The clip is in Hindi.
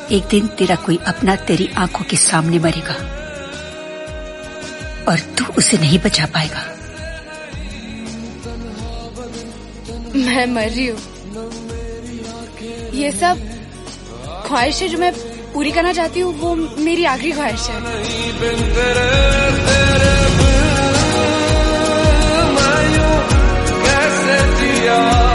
एक दिन तेरा कोई अपना तेरी आंखों के सामने मरेगा और तू उसे नहीं बचा पाएगा। मैं मर रही हूँ। ये सब ख्वाहिश है जो मैं पूरी करना चाहती हूँ, वो मेरी आखिरी ख्वाहिश है।